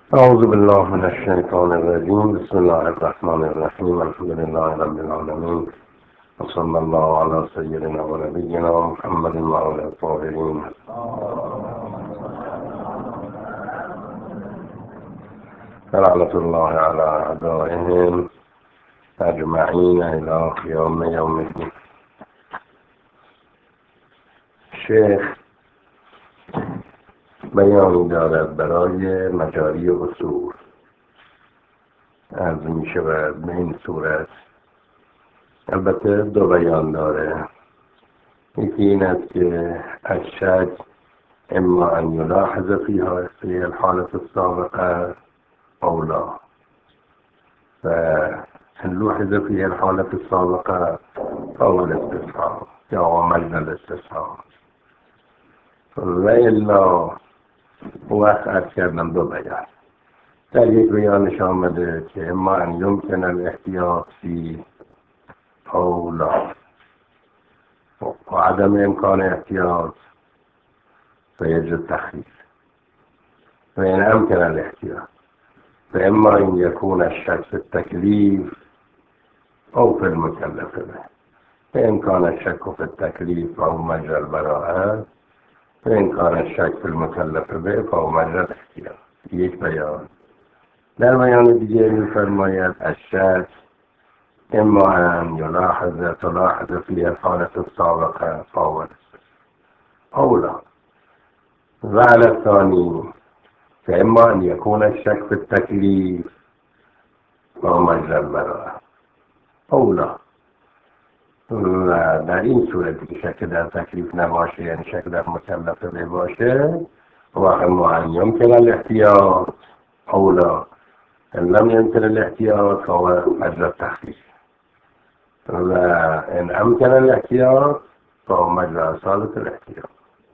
أعوذ بالله من الشيطان الرجيم. بسم الله الرحمن الرحيم. الحمد لله رب العالمين، وصلى الله على سيدنا ونبينا محمد وعلى الطاهرين. لعنة الله على أعدائهم أجمعين إلى قیام یوم الدین. شیخ بیانی دارد برای مجاری اصول. از می شود به این صورت، البته دو بیان داره. یکی این است که الشک اما ان یلاحظ فیها فی الحالة السابقه او لا، و ان لوحظ فی الحالة السابقه فهو الاستصحاب یا مجد الاستصحاب، و الا وقت ارز کردم دو بیان. در یک بیانش آمده که اما ان یمکن الاحتیاط فی او لا، و عدم امکان احتیاط فیجب تخفیف، و این امکن الاحتیاط فاما ان یکون الشک فی التکلیف او فی المکلف به، فان کان الشک فی التکلیف فهو مجرى البراءة، فان کان الشک فی المکلف به فهو مجرى الاحتیاط. یک بیان. در بیان دیگه می‌فرماید الشک اما ان تلاحظ فی الحالة السابقه فهو او لا، و علی الثانی فاما ان یکون الشک فی التکلیف فهو مجرى البراءة او لا. و در این صورتی که شک در تکلیف نباشه، یعنی شک در مکلف به باشه، و اما ان یمکن الاحتیاط او لا، ان لم يمكن الاحتیاط فهو مجرى التخفیف، و ان امکن الاحتیاط فهو مجرى اصالة الاحتیاط.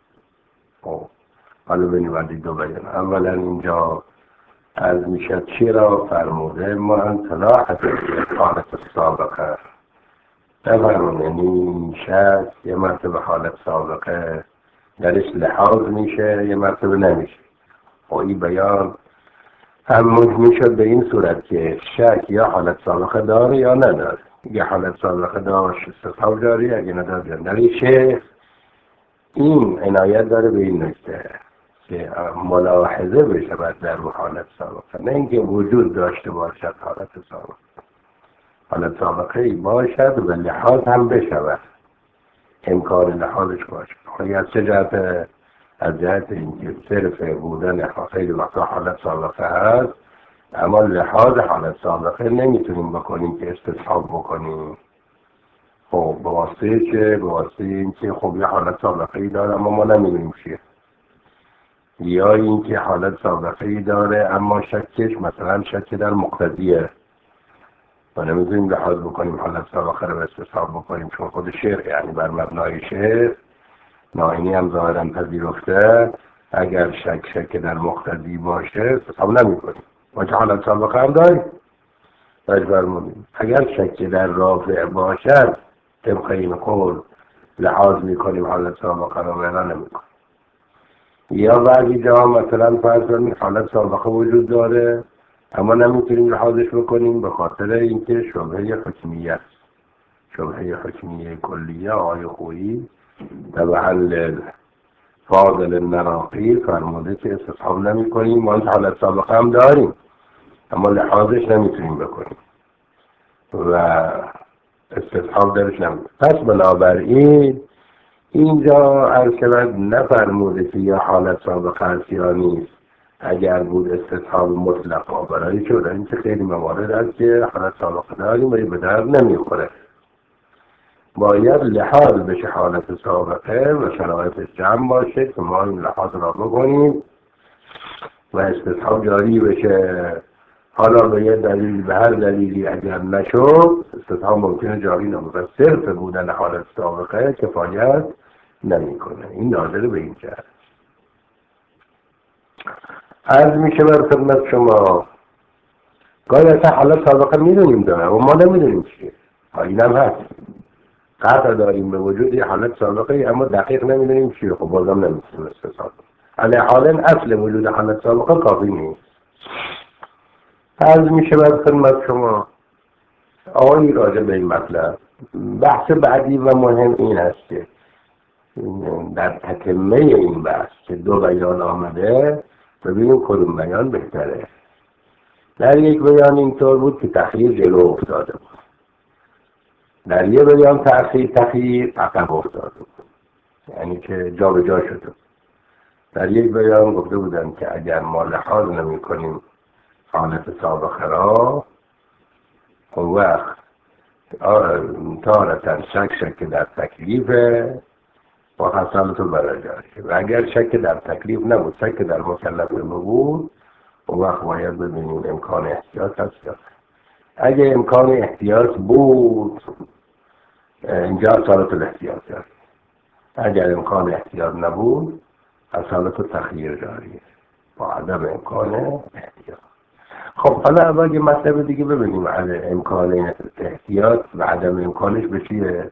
حالا بنیوردی دو بیان. اولا اینجا از میشد چی را فرموده؟ ما ان تلاحظ فی حالت سابقه، نفرمون یعنی شک یه مرتبه حالت سابقه درش لحاظ میشه، یه مرتبه نمیشه. و این بیان هم میشد به این صورت که شک یا حالت سابقه داره یا نداره. یه حالت سابقه داشت استصحاب جاری، اگه نداره جاری. شیخ این عنایت داره به این نکته که ملاحظه بشه در حالت سابقه، نه اینکه وجود داشته باشد حالت سابقه. حالت سابقه ای باشد و لحاظ هم بشود، امکان لحاظش باشد. خیلی از چه جهت؟ از جهت اینکه صرف بودن خیلی وقتا حالت سابقه هست، اما لحاظ حالت سابقه نمیتونیم بکنیم که استصحاب بکنیم. خب به واسطه چه؟ به واسطه اینکه خب یه حالت سابقه ای داره اما ما نمیدونیم چیه، یا اینکه حالت سابقه ای داره اما شکش مثلا شک در مقتضیه، و نمیتونیم لحاظ بکنیم حالت سابقه رو استصحاب بکنیم، چون خود شرع یعنی بر مبنای شرع ناینی هم ظاهرا پذیرفته اگر شک در مقتضی باشه استصحاب نمیکنیم. ما که حالت سابقه هم داریم فرمودیم اگر شک در رافع باشد طبق این قول لحاظ میکنیم حالت سابقه رو، ولی نمیکنیم. یا بعضی جا مثلا فرض کنیم حالت سابقه وجود داره اما نمیتونیم لحاظش بکنیم به خاطر اینکه شبهه حکمیه، شبهه حکمیه کلیه آقای خویی در محل فاضل النراقی فرموده که استصحاب نمی کنیم. ما حالت سابقه هم داریم اما لحاظش نمیتونیم بکنیم و استصحاب درش نمیتونیم. پس بنابراین اینجا ارشد نفرموده که یا حالت سابقه هست یا نیست. اگر بود استصحاب مطلقا برای شده این که خیلی موارد هست که حالت سابقه داریم و به درد نمیخوره، باید لحاظ بشه حالت سابقه و شرایطش جمع باشه که ما این لحاظ را بکنیم و استصحاب جاری بشه. حالا به یه دلیل، به هر دلیلی اگر نشد استصحاب ممکنه جاری نمونه، صرف بودن حالت سابقه کفایت نمیکنه. این ناظر به این جهت. عرض میشه بر خدمت شما گاهی اصلا حالت سابقه میدونیم داره و ما نمیدونیم چیه. این هم هست، قطع داریم به وجود یه حالت سابقه اما دقیق نمیدونیم چیه. خب بازم نمیتونیم استصحاب. علی حال اصل وجود حالت سابقه کافی نیست. عرض می شود خدمت شما آقای راجع به این مطلب. بحث بعدی و مهم این است که در تتمه این بحث که دو بیان آمده ببینیم کدوم بیان بهتره. در یک بیان اینطور بود که تخییر جلو افتاده بود، در یک بیان تخییر عقب افتاده بود، یعنی که جا به جا شده. در یک بیان گفته بودن که اگر ما لحاظ نمی کنیم حالت سابقه را، اون وقت تارتن شک در تکلیف و حاصلت برجاش، و اگر شک در تکلیف نبود، شک در مکلف نبود، اون وقت باید ببینیم امکان احتیاط هست یا اگه امکان احتیاط بود اینجا حاصلت الاحتیاط هست، اگر امکان احتیاط نبود حاصلت تخییر جاریه با عدم امکان احتیاط. خب حالا اول یه مطلب دیگه ببینیم عدم امکان احتیاط و عدم امکانش به چیه؟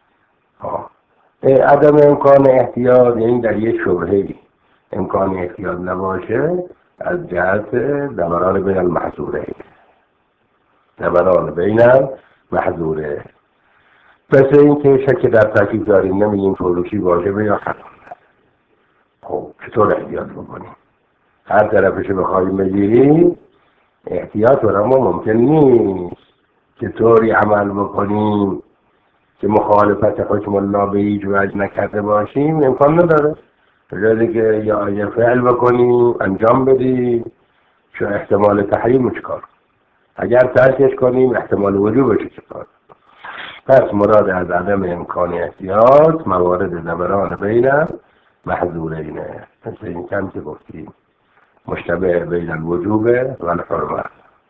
عدم امکان احتیاط یعنی در یه شبهه‌ای امکان احتیاط نباشه از جهت دوران بین المحظوره، دوران بین المحظوره. مثل این که شک در تکلیف داریم، نمیدونیم فروشی واجبه یا حرام. خب چطور احتیاط بکنیم؟ هر طرفشو بخوایم بگیریم احتیاط برای ما ممکن نیست که طوری عمل بکنیم که مخالفت حکم الله به هیچ وجه نکرده باشیم، امکان نداره. جایی که یا فعل بکنیم انجام بدیم چون احتمال تحریم چکار، اگر ترکش کنیم احتمال وجوبش چکار. پس مراد از عدم امکان احتیاط موارد دوران بین محظورینه، مثل این کم که گفتیم مشتبه بین الوجوب و الحرمت.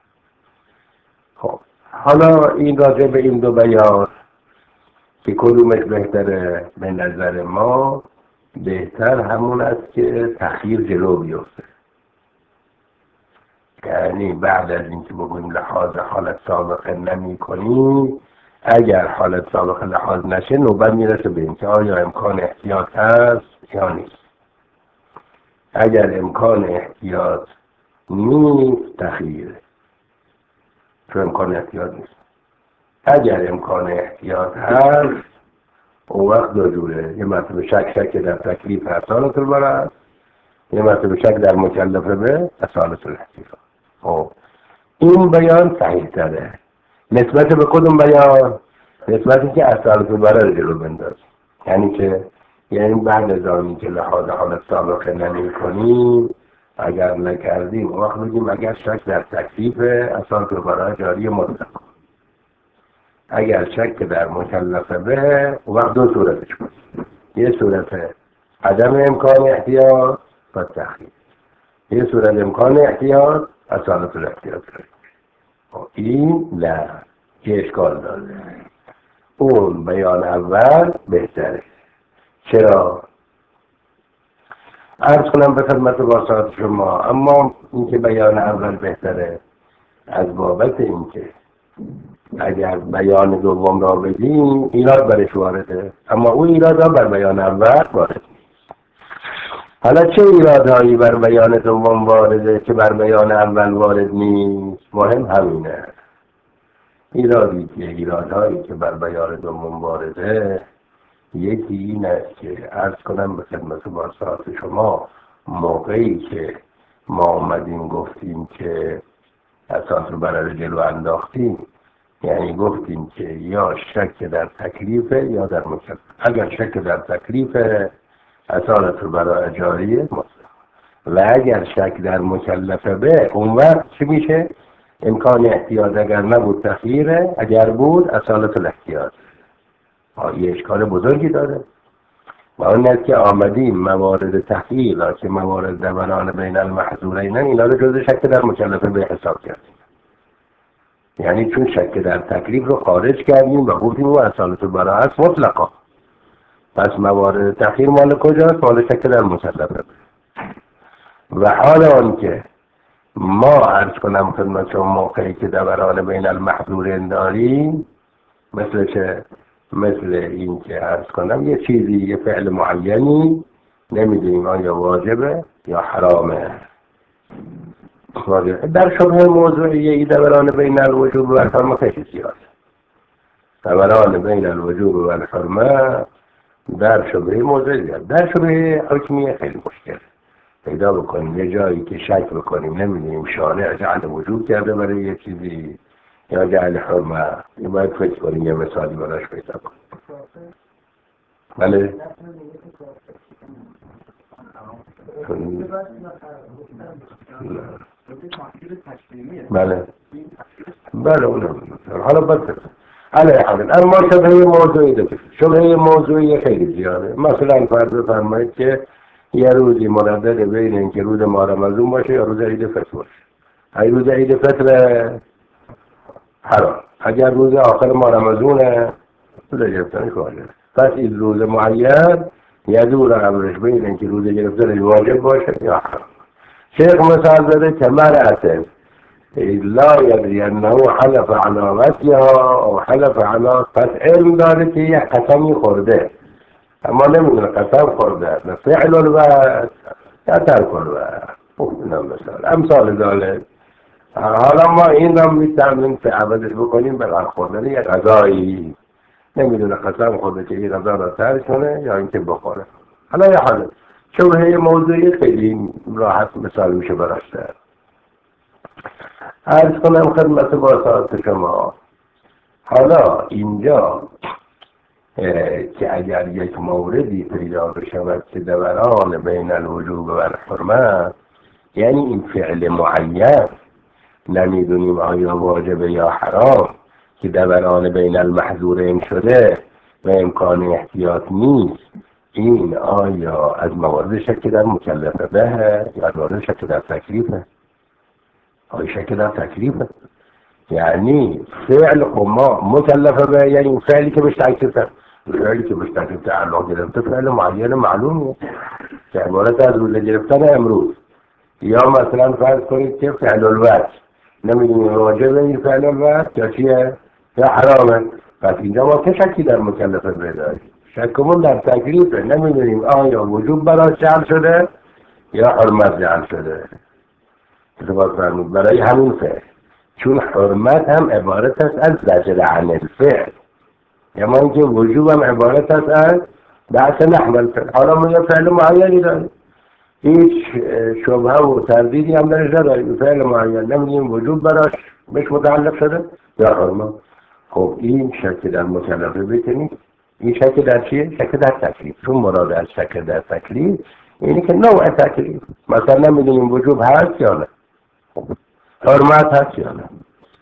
خب حالا این راجع به این دو بیان که کدومش بهتره، به نظر ما بهتر همون است که تخییر جلو بیفته، یعنی بعد از اینکه بگوییم لحاظ حالت سابقه نمی کنیم، اگر حالت سابقه لحاظ نشه نوبت میرسه به اینکه آیا امکان احتیاط هست یا نیست. اگر امکان احتیاط نیست تخییره، چون امکان احتیاط نیست. اگر امکان احتیاط هست اون وقت دو جوره، یه مرتبه شک در تکلیف اصالت البراءه، یه مرتبه شک در مکلفه به اصالت الاحتیاط. خب این بیان صحیح تره نسبت به کدوم بیان؟ نسبتی که اصالت البراءه رو جلو بنداز، یعنی بعد از آنی که لحاظ حالت سابقه نمی کنیم اگر نکردیم اون وقت بگیم اگر شک در تکلیف اصالت البراءه جاری مطلق، اگر شک در مکلفه به اون وقت دو صورتش بود، یه صورت عدم امکان احتیاط و تخییر، یه صورت امکان احتیاط اصالت الاحتیاط. این نه که اشکال داره، اون بیان اول بهتره. چرا؟ عرض کنم به خدمت واسطات شما، اما اینکه بیان اول بهتره از بابت اینکه اگر بیان دوم را بگیم ایراد برش وارده، اما اون ایراد ها بر بیان اول وارد نیست. حالا چه ایرادهایی بر بیان دوم وارده که بر بیان اول وارد نیست؟ مهم همینه. ایرادهایی که بر بیان دوم وارده یکی این است که عرض کنم به خدمت واسطات شما، موقعی که ما آمدیم گفتیم که اساس رو برای جلو انداختیم، یعنی گفتیم که یا شک در تکلیفه یا در مکلف. اگر شک در تکلیفه اصالت رو برای جاریه مطلق، و اگر شک در مکلفه به اون وقت چی میشه؟ امکان احتیاط اگر نبود تخییره، اگر بود اصالت الاحتیاط. یه اشکال بزرگی داره و اون است که آمدیم موارد تخییر که موارد دوران بین المحظورین اینا رو جز شک در مکلفه به حساب کردیم، یعنی چون شک در تکلیف رو خارج کردیم و گفتیم او اصالت البراءه است مطلقا، پس موارد تخییر مال کجاست؟ مال شک در مکلفه. و حال آن که ما عرض کنم خدمت شما موقعی که دوران بین المحظورین داریم، مثل این که عرض کنم یه چیزی، یه فعل معینی نمیدونیم آیا واجبه یا حرامه، در شبه موضوعی دوران بین الوجوب و الحرمه خیلی زیاد. دوران بین الوجوب و الحرمه در شبه موضوعی زیاد. در شبه حکمیه خیلی مشکل پیدا بکنیم، یه جایی که شک بکنیم نمیدونیم شارع جعل وجوب کرده برای یه چیزی یا جعل حرمه، یه باید فکر کنیم یه مثالی براش پیدا کنیم. بله بله بله اونم حالا بسید علیه حالا اما شبه موضوعی داریم. شبه موضوعی خیلی زیاده. مثلا فرض بفرمایید که یه روزی مردد بین اینکه روز ماه رمضان باشه یا روز عید فطر باشه. ای روز عید فطر حرام، اگر روز آخر ماه رمضانه روز گرفتن کاره. پس این روز معین یدور امرش بین اینکه روز گرفتن واجب باشه یا حرام. شیخ مثال زده که مرأة لا يدري انه حلف على وصلها او حلف على، پس علم داره که یه قسمی خورده اما نمیدونه قسم خورده فعل الوعد یا ترک الوعد. اینم مثال امثال ذلك. حالا ما این رو میتونیم که عوضش بکنیم به خوردن یه غذایی، نمیدونه قسم خورده که این غذا را ترک کنه یا اینکه بخوره. حالا یه حاله شبهه موضوعی خیلی راحت مثال میشه براشته. عرض کنم خدمت باسات شما، حالا اینجا که اگر یک موردی پیدا بشود که دوران بین الوجوب و الحرمه، یعنی این فعل معین نمیدونیم آیا واجب یا حرام که دوران بین المحظورین شده و امکان احتیاط نیست، این آیا از موارد شک در مکلفه به یا از موارد شک در تکلیفه؟ آیا شک در تکلیفه؟ یعنی فعل ما مکلفه به، یعنی اون فعلی که بهش تکلیفه، فعلی که بهش تکلیف تعلق گرفته فعل معین معلومه که عبارت از روز گرفتن امروز، یا مثلا فرض کنید که فعل الوقت نمیدونیم واجب این فعل الوقت یا چیه یا حرامه. پس اینجا ما که شکی در مکلفه بداریم، شکمون در تکلیفه، نمیدونیم آیا وجوب براش جعل شده یا حرمت جعل شده. برای همین فعل، چون حرمت هم عبارت است از زجر عن الفعل، اما اینکه وجوب هم عبارت است از بحث نحو الفعل. حالا ما یه فعل معینی داریم، هیچ شبهه و تردیدی هم درش نداریم، فعل معین نمیدونیم وجوب براش بهش متعلق شده یا حرمت. خب این شک در مکلفه بکنید. این شک در چیه؟ شک در تکلیف. چون مراد از شک در تکلیف اینی که نوع تکلیف، مثلا نمیدونیم وجوب هست یا نه، حرمت هست یا نه،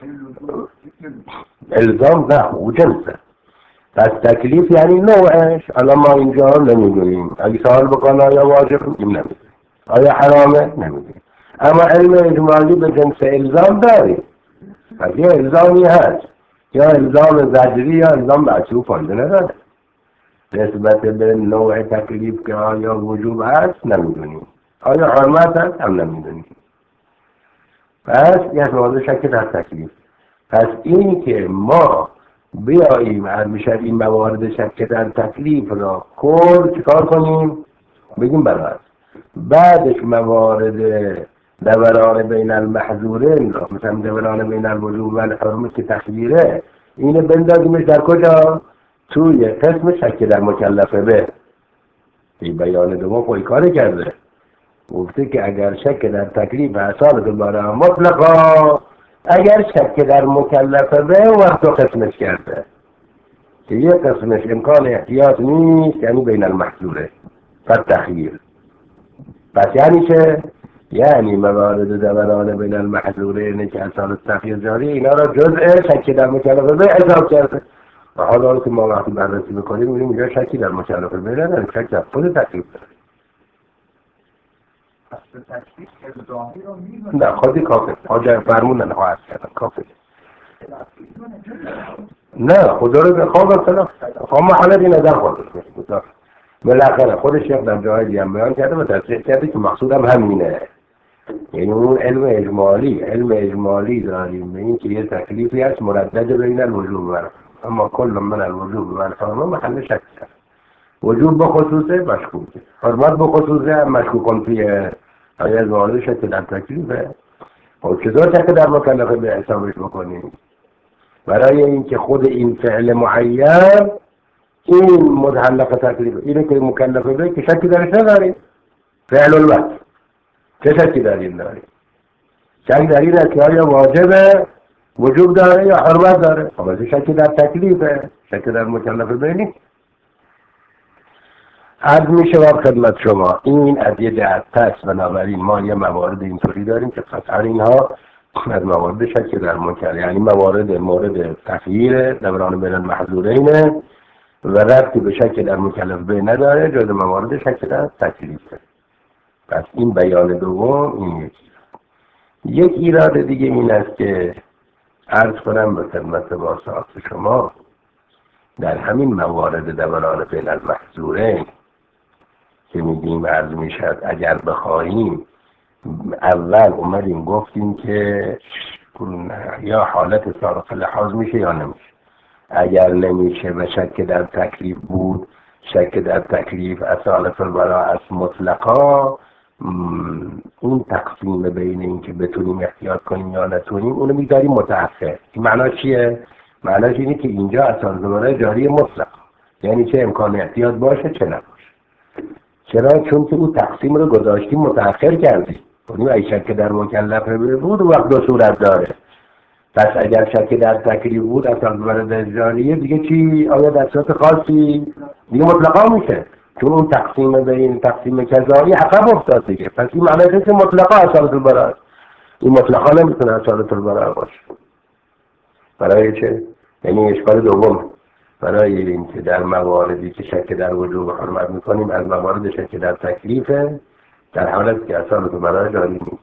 الزام نه او جنسه. پس تکلیف یعنی نوعش. الان ما اینجا نمیدونیم، اگه سوال بکنه آیا واجب نمیدونیم، آیا حرامه نمیدونیم، اما علم اجمالی به جنس الزام داریم. پس یه الزامی هست، یا الزام زجری یا الزام معصوب فایده نداره. نسبت به نوع تکلیف که آیا وجوب هست نمیدونیم، آیا حرمت هست هم نمیدونیم. پس یه موضوع شک در تکلیف. پس این که ما بیاییم همیشه این موارد شک در تکلیف را چیکار کنیم؟ بگیم برای بعدش موارد دوران بین المحظورین را، مثلا دوران بین الوجوب و الحرمه که تخییره، اینو بندازیمش در کجا؟ توی قسم شک در مکلفه به. این بیان دوم خواهی کار کرده، گفته که اگر شک در تکلیف اصال دوباره مطلقا، اگر شک در مکلفه به وقت قسمش کرده که یه قسمش امکان احتیاط نیست، یعنی بین المحظوره فت تخییر. پس یعنی چه؟ یعنی موارد دوران بین المحظورین که اصال تخییر جاری، اینا را جزء شک در مکلفه به حساب کرده. و حالا که ما وقتی بررسی میکنیم میبینیم اینجا شکی در مکلفه به نداریم، شک در خود تکلیف داریم. نه خودی کافر حاجه فرمونن خواهد کردن کافر. نه خدا رو به خواب اصلا خواهم حالتی نظر خواهد بالاخره خود شیخ در جای دیگه بیان کرده و تصریح کرده که مقصودم همینه. یعنی اون علم اجمالی داریم به این که یه تکلیفی هست مردد بین الوجوب و اما کل من الوجوب و الحرمه محل شک کرد. وجوب به خصوصه مشکوکه، حرمت به خصوصه مشکوکن توی آیا از موارد شک در تکلیفه. خب چطور شک در مکلفه به حسابش بکنیم؟ برای اینکه خود این فعل معین این متعلق تکلیف اینه که مکلفه به که شکی درش نداریم. فعل الوقت چه شکی در این داریم؟ شک در این است که آیا واجبه، وجوب داره یا حرمت داره. خب شکی در تکلیفه، شکی در مکلفه به نیست. عرض می شود خدمت شما این از یه جهت پس، بنابراین ما یه موارد اینطوری داریم که قطعا اینها از موارد شک در مکلفه، یعنی مورد تخییر دوران بین المحظورین و ربطی به شک در مکلف به نداره، جز موارد شک در تکلیفه. پس این بیان دوم این یک ایراد دیگه این است که عرض کنم به خدمت واسعات شما در همین موارد دوران بین المحظورین که میگیم عرض میشد اگر بخواهیم اول اومدیم گفتیم که یا حالت سابق لحاظ میشه یا نمیشه. اگر نمیشه و شک در تکلیف بود، شک در تکلیف اصالت البراء از مطلقا، اون تقسیم بین این که بتونیم احتیاط کنیم یا نتونیم اونو میذاریم متأخر. این معنا چیه؟ معناش اینه که اینجا اصالت البراء جاری مطلق، یعنی چه امکان احتیاط باشه چه نباشه. چرا؟ چون که اون تقسیم رو گذاشتیم متأخر کردیم. اونی ای شک در مکلفه بود وقت دو صورت داره. پس اگر شک در تکلیف بود اصلا برای جاریه دیگه چی؟ آیا در صورت خاصی دیگه مطلقا میشه، چون اون تقسیم بین تقسیم کذایی عقب افتاد دیگه. پس این معنی که مطلقا اصالت البراء، این مطلقا نمیتونه اصالت البراء باشه. برای چه؟ یعنی اشکال دوم برای اینکه در مواردی که شک در وجوب حرمت میکنیم از موارد شک در تکلیفه، در حالت که اصالت البراء جاری نیست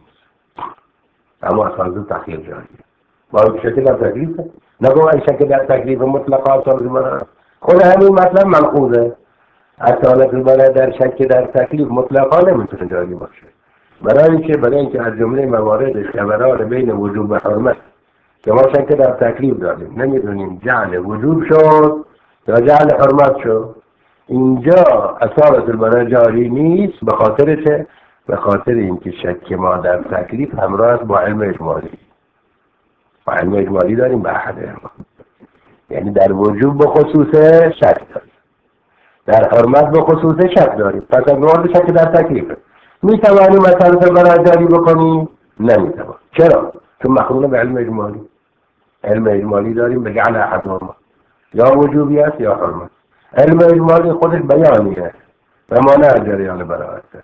اما اصالت تخییر جاریه. با شک در تکلیفه، نگو این شک در تکلیف مطلقا اصالت البراء. خود همین مطلب ملحوظه، اصالت البراء در شک در تکلیف مطلقا نمیتونه جاری باشه. برای اینکه از جمله موارد خبران بین وجوب و حرمت که ما شک در تکلیف داریم نمیدونیم جعل وجوب شد یا جعل حرمت شد. اینجا اصالت البراء جاری نیست. به خاطر چه؟ به خاطر اینکه شک ما در تکلیف همراه است با علم اجمالی. با علم اجمالی داریم به احد ما، یعنی در وجوب به خصوص شک داریم، در حرمت به خصوص شک داریم. پس از مورد شک در تکلیفه. میتوانیم اصالت البراء جاری بکنیم؟ نمیتوانیم. چرا؟ چون مقرون به علم اجمالی. علم اجمالی داریم به جعل احدهما، یا وجوبی است یا حرمت. علم اجمالی خودش بیانیه و مانع از جریان براءت است.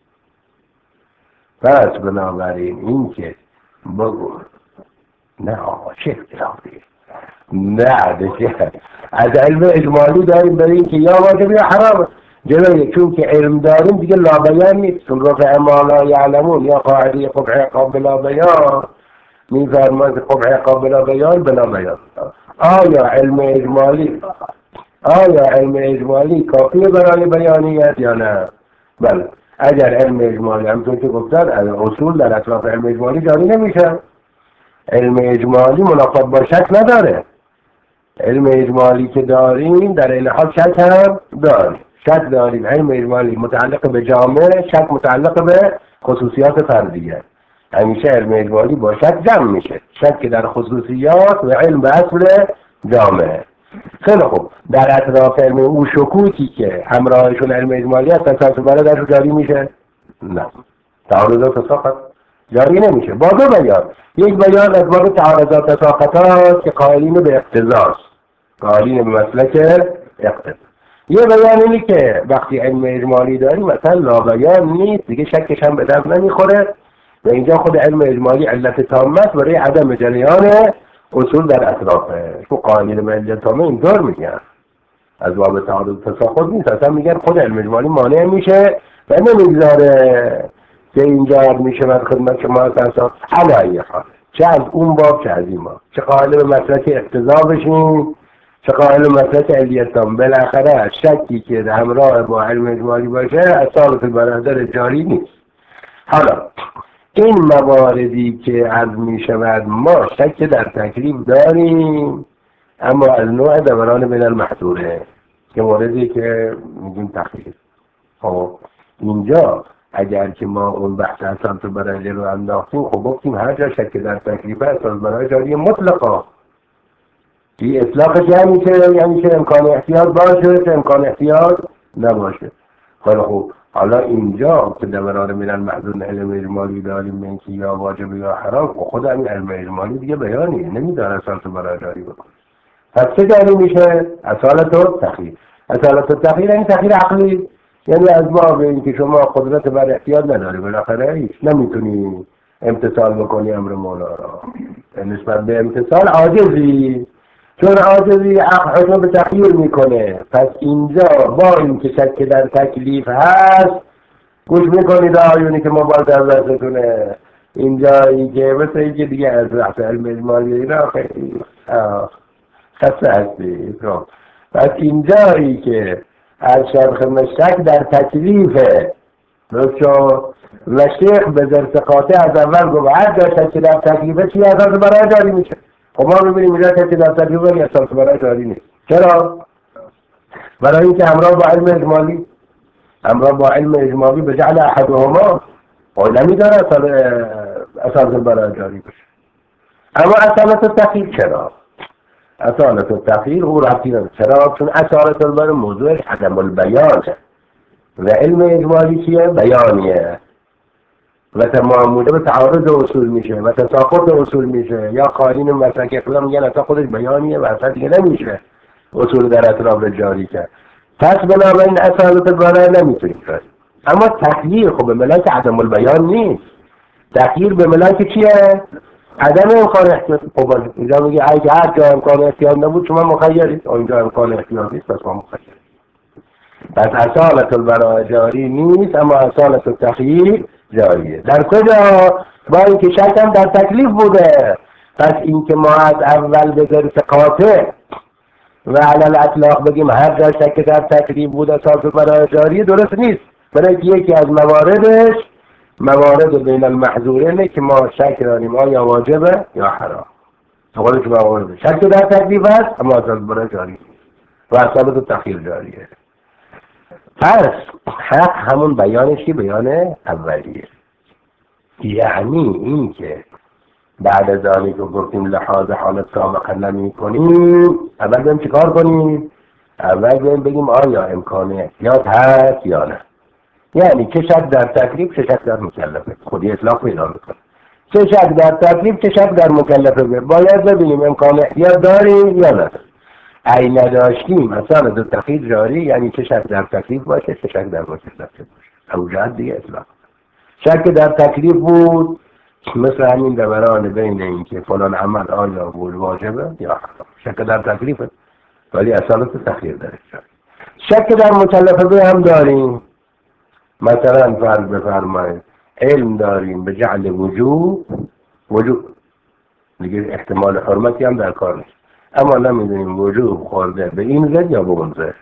پس بنابراین این که بگو نه آقا چه اختلافیه، نه دیگه از علم اجمالی داریم برای اینکه یا واجب یا حرام جلوی، چون که علم داریم دیگه لابیان نیست. چون رفع ما لا یعلمون یا قاعده قبح قابل بیان میفرماید قبح قابل بیان بلا بیان. آیا علم اجمالی کافیه برای بیانیت یا نه؟ بله. اگر علم اجمالی همونطور که گفتن اصول در اطراف علم اجمالی جاری نمیشه. علم اجمالی منافات با شک نداره. علم اجمالی که داریم در این حال شک هم داریم. شک داریم علم اجمالی متعلق به جامعه، شک متعلق به خصوصیات فردیه. همیشه علم اجمالی با شک جمع میشه، شک در خصوصیات و علم به اصل جامعه. خیلی خوب، در اطراف علم او شکوکی که همراهشون علم اجمالی هست اصالت البراء درش جاری میشه؟ نه، تعارضات تساقط جاری نمیشه. با دو بیان، یک بیان از باب تعارضات تساقط هست که قائلین به اقتضاست، قائلین به مسلک اقتضا. یه بیان اینه که وقتی علم اجمالی داریم مثلا لا بیان نیست دیگه، شکش هم به درد نمیخوره و اینجا خود علم اجمالی علت تامه برای عدم جریان اصول در اطرافه. تو قائلین به علت تامه اینطور میگن، از باب تعارض تساقط نیست، اصلا میگن خود علم اجمالی مانع میشه و نمیگذاره که اینجا میشه من خدمت شما اصلا علایه خواهد چه از اون باب چه از این باب، چه قائل به مسلک اقتضا بشین چه قائل به مسلک علیت تام. بالاخره شکی که همراه با علم اجمالی باشه اصالت البراء جاری نیست. حالا این مواردی که عرض می شود ما شک در تکلیف داریم اما از نوع دوران بین المحظوره که موردی که میگیم تخییر. خب اینجا اگر که ما اون بحث اساس البراء رو انداختیم، خب گفتیم هر جا شک در تکلیف اساس البراء جاری مطلقا. این اطلاقش یعنی که امکان احتیاط باشه، که امکان احتیاط نباشه. خب حالا اینجا که دوران من المحظور علم اجمالی داریم من که یا واجب یا حرام، خود همین علم اجمالی دیگه بیانی نمیداره اساس البراء جاری بکنه. پس چه جاری میشه؟ اصالت التخییر. اصالت التخییر یعنی تخییر عقلی، یعنی از ما به این که شما قدرت بر احتیاط نداری، بالاخره هیچ نمیتونی امتثال بکنی امر مولا را، نسبت به امتثال عاجزی، چون عاجزی عقل رو به تخییر میکنه. پس اینجا با این که شک در تکلیف هست، گوش میکنید آیونی که موبایل در دستتونه، اینجایی که مثل این که دیگه از بحث علم اجمالی اینا خیلی خسته هستی. پس اینجایی که از شرخ شک در تکلیفه و شیخ به ذرسقاطه از اول گفت هر جا شک در تکلیفه چی اساس البراء جاری میشه. خب ما ببینیم اینجا شک در تکلیفه ولی اساس البراء جاری نیست. چرا؟ برای اینکه همراه با علم اجمالی به جعل احدهما نمیداره اساس البراء جاری بشه. اما اصالت التخییر چرا؟ اصالت التخییر او ربطی نداره. چرا؟ چون اصالت البراء موضوعش عدم البیانه و علم اجمالی چیه؟ بیانیه و تماموده به تعارض اصول میشه و تساقط اصول میشه. یا قائلین مسلک اقلا میگن اصلا خودش بیانیه و اصلا دیگه نمیشه اصول در اطراف جاری کرد. پس بنابراین اصالت البراء نمیتونیم کرد. اما تخییر خب به ملاک عدم البیان نیست. تخییر به ملاک چیه؟ عدم امکان احتیاط. خب اینجا میگه اگه هر جا امکان احتیاط نبود شما مخیرید، اینجا امکان احتیاط نیست پس ما مخیرید. پس اصالت البراء جاری نیست، اما اصالت التخییر جاریه. در کجا؟ با اینکه شک هم در تکلیف بوده. پس اینکه ما از اول به ذرس قاطع و علل اطلاق بگیم هر جا شک در تکلیف بوده اصالت البراء جاری درست نیست، برای یکی از مواردش موارد بین المحظورینه که ما شک داریم آیا واجبه یا حرام. قولش موارد شک در تکلیف است اما اصالت البراء جاری و اصالت التخییر جاریه. پس حق همون بیانش که بیان اولیه، یعنی این که بعد از آنی که گفتیم لحاظ حالت سابقه نمی کنیم، اول بیم چیکار کنیم؟ اول بیم بگیم آیا امکان احتیاط هست یا نه. یعنی چه شک در تکلیف چه شک در مکلفه، خودی اطلاق پیدا میکنه. چه شک در تکلیف چه شک در مکلفه، باید ببینیم امکان احتیاط داریم یا نه. ای نداشتیم اصالت التخییر جاری، یعنی چه شک در تکلیف باشه چه شک در مکلفه باشه. اوجد دیگه اطلاق. شک در تکلیف بود مثل همین دوران بین این که فلان عمل آیا واجبه یا حرام، شک در تکلیفه ولی اصالت التخییر داره. شک در مکلفه هم داریم. مثلا فرض بفرمایید علم داریم به جعل وجوب دیگه احتمال حرمتی هم در کار نیست، اما نمیدونیم وجوب خورده به این زد یا به اون زد.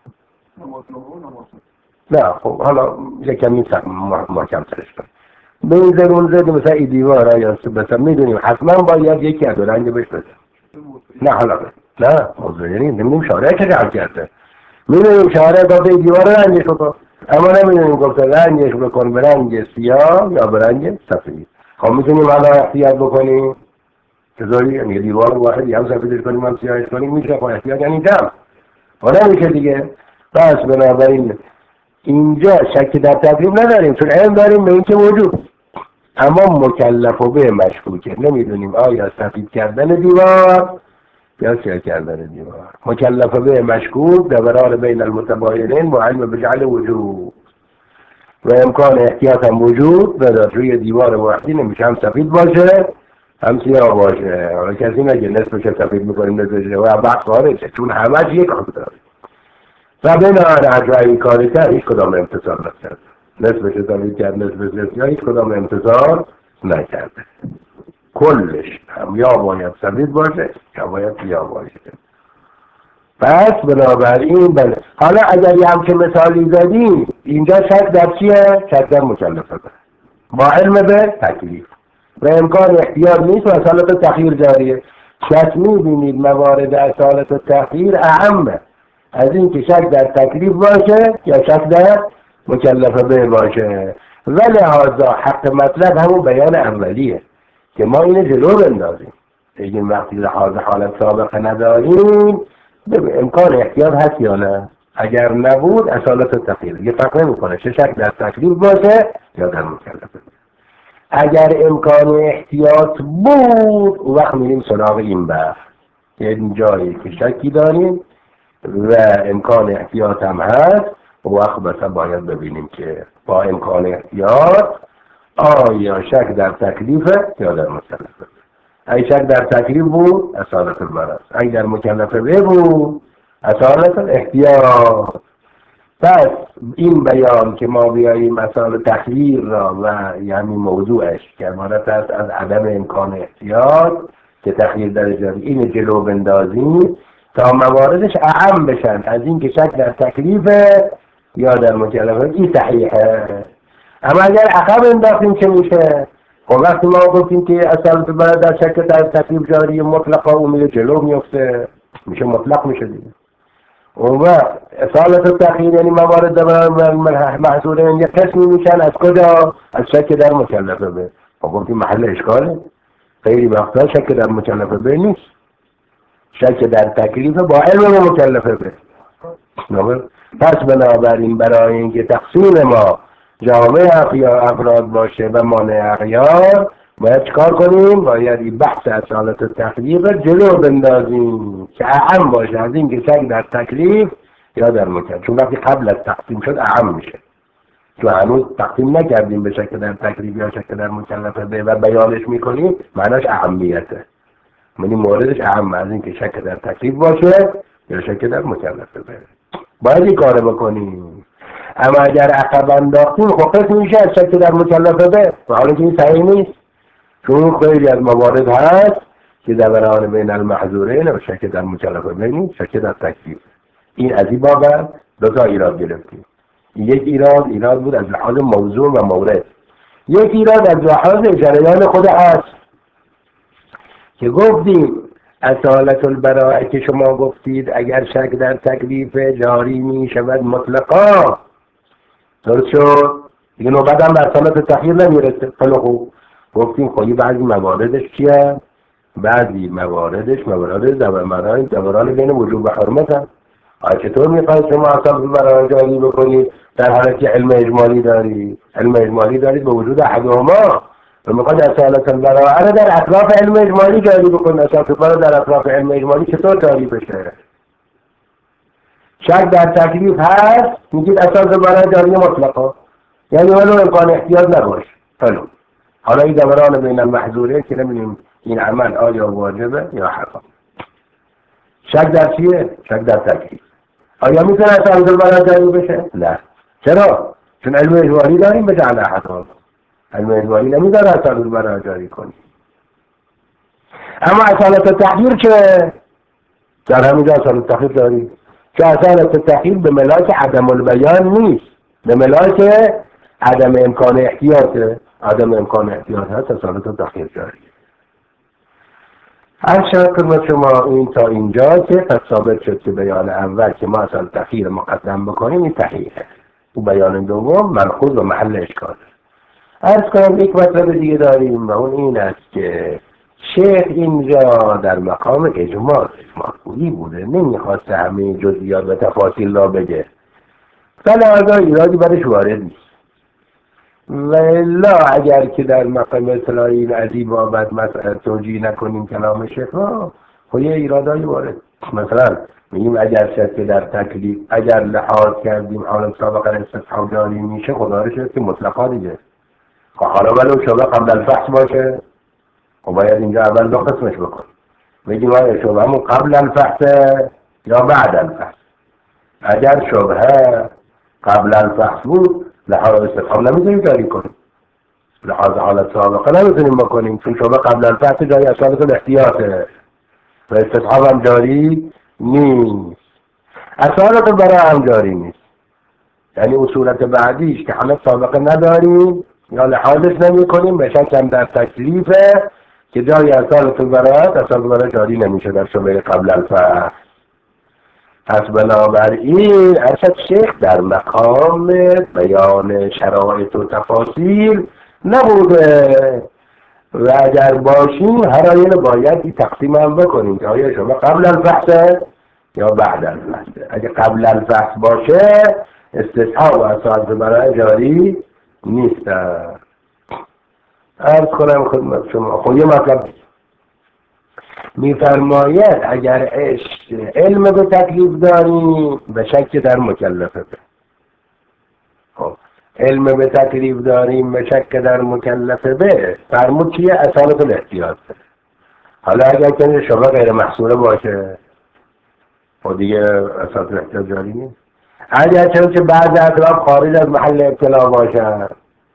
نه خب حالا یکمی محکم ترش کنیم به این زد اون زد، مثلا ای دیوار یا مثلا میدونیم حتما باید یکی از دو رنگ بهش بده. نه حالا نه موضوع یعنی نمیدونیم شارع چه جعل کرده، میدونیم شارع گفته ای دیوار رنگش بکن اما نمیدونیم گفته رنگش بکن به رنگ سیاه یا به رنگ سفید. خب میتونیم حالا احتیاط بکنیم چطوری؟ یعنی دیوار واحدی هم سفیدش کنیم هم سیاهش کنیم میشه. خب احتیاط یعنی جمع حالا میشه دیگه. پس بنابراین اینجا شک در تکلیف نداریم چون علم داریم به این که وجود، اما مکلف و به مشکوکه، نمیدونیم آیا سفید کردن دیوار یا سیاه کردن دیوار. مکلف به مشکوک دوران بین المتباینین با علم به جعل وجود و امکان احتیاط هم وجود نداره. روی دیوار واحدی نمیشه هم سفید باشه هم سیاه باشه. حالا کسی نگه نصفش سفید میکنیم نصفش و بعد خارجه چون همه یک حق داره و بنابراین اجرای این کاری کرد هیچ کدام امتصال نکرد. نصفش سفید کرد نصفش سیاه هیچ کدام امتصال نکرده. کلش هم یا باید سفید باشه یا باید سیاه باشه. پس بنابراین بله. حالا اگر یه همچه مثالی زدیم اینجا شک در چیه؟ شک در مکلفه با علم به تکلیف و امکان احتیاط نیست و اصالت التخییر جاریه. شک میبینید موارد اصالت التخییر اهمه از این که شک در تکلیف باشه یا شک در مکلفه به باشه. و لحاظا حق مطلب همون بیان اولیه که ما اینو جلو بندازیم. بگیم وقتی لحاظ حالت سابقه نداریم امکان احتیاط هست یا نه؟ اگر نبود اصالت تخییر یه فرق نمیکنه چه شک در تکلیف باشه یا در مکلفه. اگر امکان احتیاط بود اون وقت میریم سراغ این بحث یه جایی که شکی داریم و امکان احتیاط هم هست اون وقت مثلا باید ببینیم که با امکان احتیاط آیا شک در تکلیفه یا در مکلفه. اگه شک در تکلیف بود اصالت البراء، اگه در مکلفه بود اصالت الاحتیاط. پس این بیان که ما بیاییم اصال تخییر را و یعنی موضوعش که عبارت است از عدم امکان احتیاط که تخییر در جاری این جلو بندازیم تا مواردش اعم بشن از این که شک در تکلیفه یا در مکلفه، این صحیحه. اما اگر عقب انداختیم چه میشه؟ خب وقتی ما گفتیم که اصالت البراء در شک در تکلیف جاری مطلقا اون میره جلو میفته میشه مطلق میشه دیگه. اون وقت اصالت التخییر یعنی موارد محصوله یک قسمی میشن از کجا؟ از شک در مکلفه به. خب گفتیم محل اشکاله، خیلی وقتا شک در مکلفه به نیست، شک در تکلیف با علم مکلفه به. پس بنابراین برای اینکه تقسیم ما جامع افراد باشه و مانع اغیار باید چکار کنیم؟ باید این بحث اصالت التخییر جلو بندازیم که اعم باشه از این که شک در تکلیف یا در مکلفه، چون وقتی قبل از تقسیم شد اعم میشه، چون هنوز تقسیم نکردیم به شک در تکلیف یا شک در مکلفه به و بیانش میکنیم معناش اهمیته، یعنی موردش اعم از این که شک در تکلیف باشه یا شک در مکلفه به. باید این کار بکنیم. اما اگر عقب انداختیم خب قسم میشه از شک در مکلفه به و حالا که این صحیح نیست، چون خیلی از موارد هست که دوران بین المحظورین و شک در مکلفه به نیست، شک در تکلیف. این از این بابت دو تا ایراد گرفتیم. یک ایراد بود از لحاظ موضوع و مورد، یک ایراد از لحاظ جریان خود هست که گفتیم اصالت البراء که شما گفتید اگر شک در تکلیف جاری می شود مطلقا درست شد دیگه، نوبت هم به اصالت تخییر نمیرسه. خیلی خوب گفتیم خواهی بعضی مواردش چیه؟ بعضی مواردش موارد دوران بین وجوب و حرمت هم. چطور میخواید شما اصالت البراء جاری بکنید در حالی که علم اجمالی دارید به وجود احدهما و میخواد اصالت البراء را در اطراف علم اجمالی جاری بکنید. اصالت البراء در اطراف علم اجمالی چطور جاری بشه؟ شک در تکلیف هست میگید اصالت البراء جاری مطلقا، یعنی ولو امکان احتیاط نباشه. حالا این دوران بین المحظورین که نمیدونیم این عمل آیا واجبه یا حرام. شک در چیه؟ شک در تکلیف. آیا میتونه اصالت البراء جاری بشه؟ نه. چرا؟ چون علم اجمالی داریم به جعل حرام، علم اجمالی نمیداره اصالت البراء جاری کنیم. اما اصالت التخییر چه؟ در همینجا اصالت التخییر داریم که اصالت التخییر به ملاک عدم البیان نیست، به ملاک عدم امکان احتیاطه. عدم امکان احتیاط هست اصالت التخییر جاری. هر شرط خدمت شما این تا اینجا که پس ثابت شد که بیان اول که ما اصالت التخییر مقدم بکنیم این صحیحه، و بیان دوم ملحوظ و محل اشکاله. عرض کنم یک مطلب دیگه داریم و اون این است که شیخ اینجا در مقام اجماع گویی بوده، نمیخواسته همه جزئیات و تفاصیل را بگه، فلذا ایرادی برش وارد نیست. ولا اگر که در مقام اصلاحی از این بابت مسئله توجیه نکنیم کلام شیخ را خب یه ایرادایی وارد. مثلا میگیم اگر شک در تکلیف اگر لحاظ کردیم حالت سابقه استصحاب جاری میشه خدا رو شد که مطلقا دیگه. خب حالا ولو شبه قبل الفحص باشه خب باید اینجا اول دو قسمش بکن، بگیم آیا شبه همون قبل الفحص یا بعد الفحص. اگر شبه قبل الفحص بود لحاظ استصحاب نمیتونیم جاری کنیم، لحاظ حالت سابقه نمیتونیم بکنیم، چون شبه قبل الفحص جاری اصالت الاحتیاطه و استصحاب هم جاری نیست، اصالت البراء هم جاری نیست. یعنی اصولت بعدیش که حالت سابقه نداریم یا لحاظش نمی کنیم به شکل در تکلیفه که جای اصالت البراء جاری نمیشه در شبه قبل الفحص. پس بنابراین ارشد شیخ در مقام بیان شرایط و تفاصیل نبوده و اگر باشیم هر آینه باید تقسیم هم بکنیم که آیا شما قبل الفحص یا بعد الفحص. اگر قبل الفحص باشه استصحاب و اساس برای جاری نیست. عرض کنم خدمت شما خب یه مطلب میفرماید اگر علم به تکلیف داریم به شک در مکلفه. خب علم به تکلیف داریم به شک در مکلفه به فرمود چیه؟ اصالت الاحتیاط. حالا اگر که شما غیر محصوله باشه خب دیگه اصالت الاحتیاط جاری نیست. اگر چون که بعض اطراف خارج از محل ابتلا باشن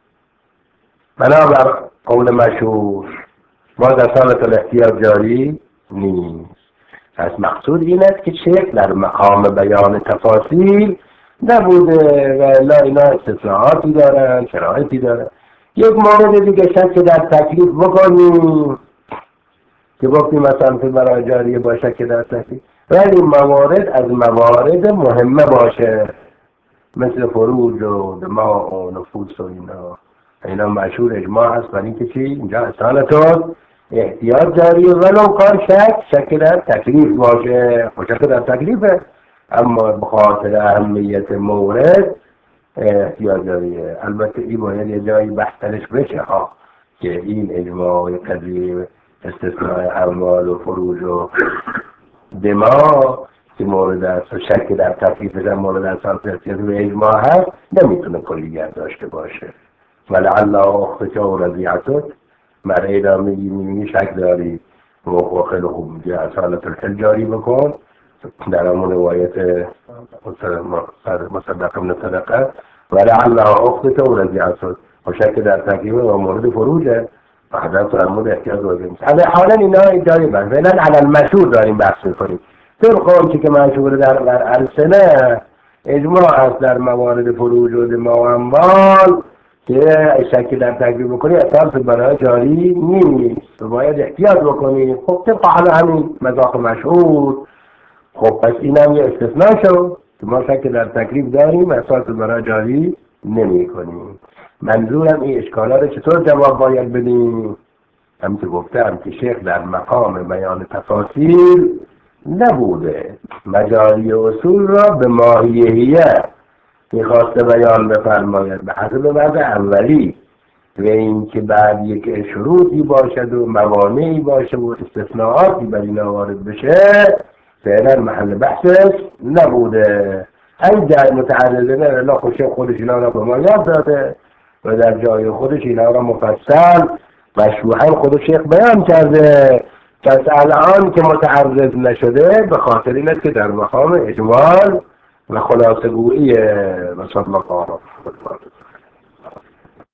بنابر قول مشهور باز اصالت الاحتیاط جاری نیست. پس مقصود این است که شیخ در مقام بیان تفاصیل نبوده و لا اینا استثناءاتی دارن شرایطی دارن. یک مورد دیگه شک در تکلیف بکنیم که گفتیم مثلا برای جاریه با شک در تکلیف ولی این موارد از موارد مهمه باشه مثل فروج و دماء و نفوس و اینا مشهور اجماع هست برای اینکه چی؟ اینجا اصالتون احتیاط جاریه ولو کار شک در تکلیف باشه و شک در تکلیفه اما بخاطر اهمیت مورد احتیاط جاریه. البته این باید یه جایی بحثش بشه ها که این اجماع قضیه استثناء اموال و فروج و دماء که مورد است و شک در تکلیفش هم مورد اصالت احتیاط و اجماع هست نمیتونه کلیت داشته باشه. ولعل اختک و رضیعتک مرعی را میگی شک داری و خیلی خوب میگه اصالت الحل جاری بکن در همون روایت مصدق ابن صدقه ولعل اختک و رضیعتک و شک در تکلیف و مورد فروجه حضرت فرمود احتیاط وزیم. از حالا اینا جایی بند فعلا علی المشهور داریم بحث میکنیم. طبق که مشهور در السنه اجماع هست در موارد فروج و دماء و اموال که شک در تکلیف بکنی اصلا برای جاری نیست و باید احتیاط بکنی. خب طبق حالا همین مذاق مشهور خب پس این هم یه استثناء شد که ما شک در تکلیف داریم اصلا برای جاری نمی کنیم. منظورم این اشکالات رو چطور جواب باید بدیم؟ هم که گفتم که شیخ در مقام بیان تفاصیل نبوده مجاری اصول را به ماهیهیه میخواسته بیان بفرماید به حسب وضع اولی و این که بعد یک شروطی باشد و موانعی باشه و استثناءاتی بر این وارد بشه فعلا محل بحثش نبوده. این جای متعرضه نه لا خودش اینا را به ما یاد داده و در جای خودش اینا را مفصل مشروحاً خود شیخ بیان کرده. پس الان که متعرض نشده به خاطر این است که در مقام اجمال و خلاصه گویی و صلی الله علیه و